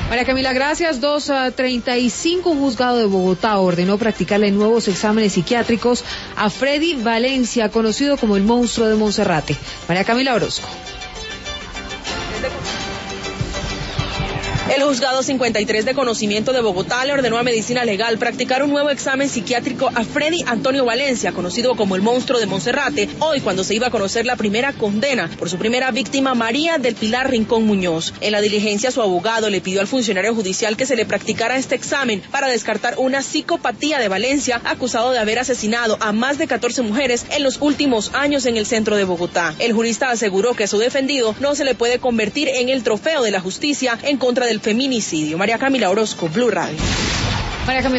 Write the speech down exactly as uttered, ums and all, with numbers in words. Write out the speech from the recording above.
María Camila, gracias. dos treinta y cinco, un juzgado de Bogotá ordenó practicarle nuevos exámenes psiquiátricos a Freddy Valencia, conocido como el monstruo de Monserrate. María Camila Orozco. El juzgado cincuenta y tres de conocimiento de Bogotá le ordenó a Medicina Legal practicar un nuevo examen psiquiátrico a Freddy Antonio Valencia, conocido como el monstruo de Monserrate, hoy cuando se iba a conocer la primera condena por su primera víctima, María del Pilar Rincón Muñoz. En la diligencia, su abogado le pidió al funcionario judicial que se le practicara este examen para descartar una psicopatía de Valencia, acusado de haber asesinado a más de catorce mujeres en los últimos años en el centro de Bogotá. El jurista aseguró que a su defendido no se le puede convertir en el trofeo de la justicia en contra del feminicidio. María Camila Orozco, Blue Radio. María Camila